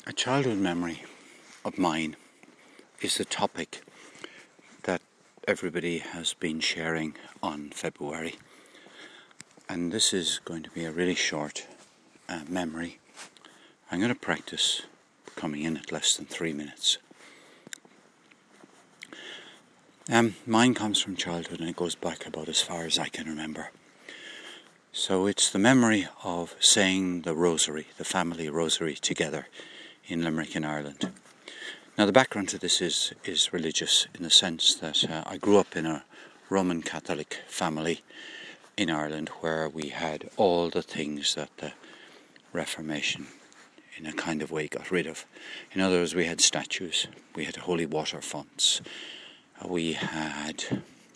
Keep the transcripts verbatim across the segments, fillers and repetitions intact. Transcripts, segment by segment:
A childhood memory of mine is the topic that everybody has been sharing on February. And this is going to be a really short uh, memory. I'm going to practice coming in at less than three minutes. Um, mine comes from childhood and it goes back about as far as I can remember. So it's the memory of saying the rosary, the family rosary together in Limerick in Ireland. Now the background to this is, is religious in the sense that uh, I grew up in a Roman Catholic family in Ireland where we had all the things that the Reformation in a kind of way got rid of. In other words, we had statues, we had holy water fonts, we had,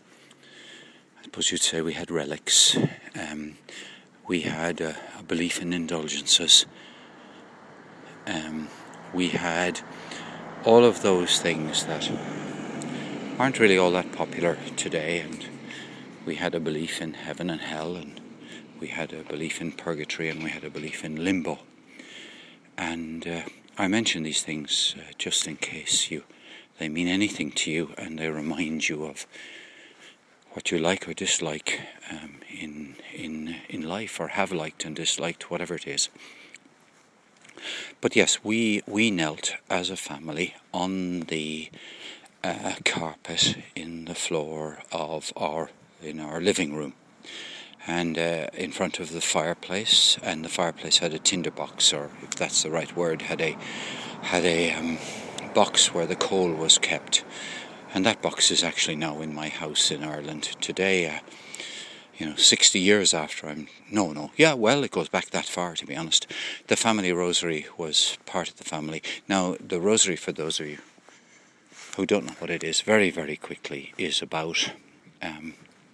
I suppose you'd say we had relics, um, we had a, a belief in indulgences, um, we had all of those things that aren't really all that popular today, and we had a belief in heaven and hell, and we had a belief in purgatory, and we had a belief in limbo. And uh, I mention these things uh, just in case you they mean anything to you and they remind you of what you like or dislike um, in in in life, or have liked and disliked, whatever it is. But yes, we we knelt as a family on the uh, carpet in the floor of our in our living room, and uh, in front of the fireplace. And the fireplace had a tinderbox, or if that's the right word, had a had a um, box where the coal was kept. And that box is actually now in my house in Ireland today. Uh, you know, sixty years after I'm... No, no. Yeah, well, it goes back that far, to be honest. The family rosary was part of the family. Now, the rosary, for those of you who don't know what it is, very, very quickly, is about um,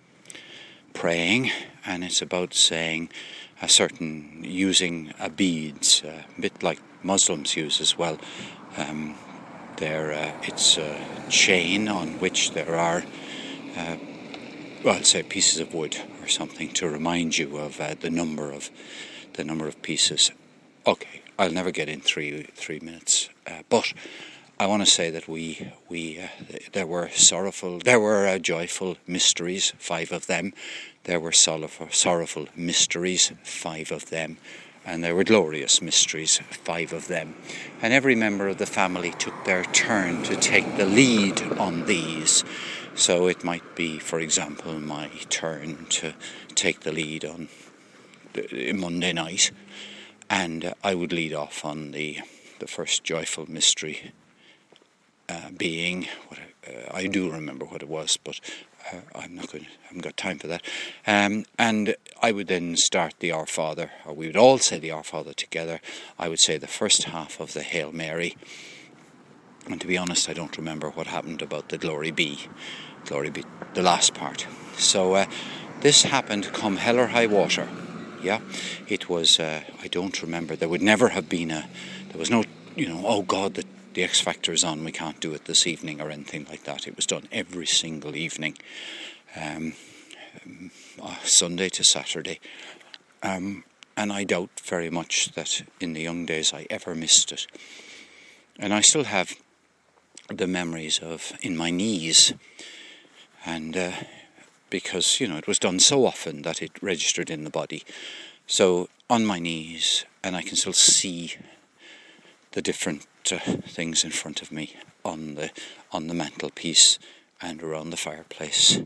praying, and it's about saying a certain... using a beads, uh, a bit like Muslims use as well. Um, there, uh, it's a chain on which there are... Uh, well, say pieces of wood or something to remind you of uh, the number of the number of pieces. Okay, I'll never get in three three minutes, uh, but I want to say that we we uh, there were sorrowful, there were uh, joyful mysteries, five of them. There were sorrowful, sorrowful mysteries, five of them, and there were glorious mysteries, five of them. And every member of the family took their turn to take the lead on these. So it might be, for example, my turn to take the lead on the Monday night, and uh, I would lead off on the the first joyful mystery, uh, being what I, uh, I do remember what it was, but uh, I'm not going. I haven't got time for that. Um, and I would then start the Our Father, or we would all say the Our Father together. I would say the first half of the Hail Mary. And to be honest, I don't remember what happened about the Glory Be. Glory Be, the last part. So uh, this happened come hell or high water. Yeah, it was, uh, I don't remember, there would never have been a, there was no, you know, oh God, the, the X Factor is on, we can't do it this evening or anything like that. It was done every single evening, um, uh, Sunday to Saturday. Um, and I doubt very much that in the young days I ever missed it. And I still have the memories of in my knees, and uh, because, you know, it was done so often that it registered in the body. So on my knees, and I can still see the different uh, things in front of me on the on the mantelpiece and around the fireplace.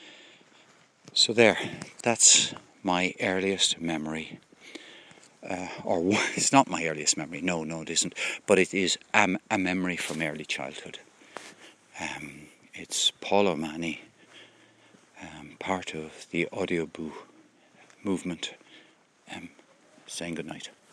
So there, that's my earliest memory. Uh, or it's not my earliest memory, no, no it isn't, but it is a, a memory from early childhood. Um, it's Paul O'Mahony, um, part of the Audioboo movement, um, saying good night.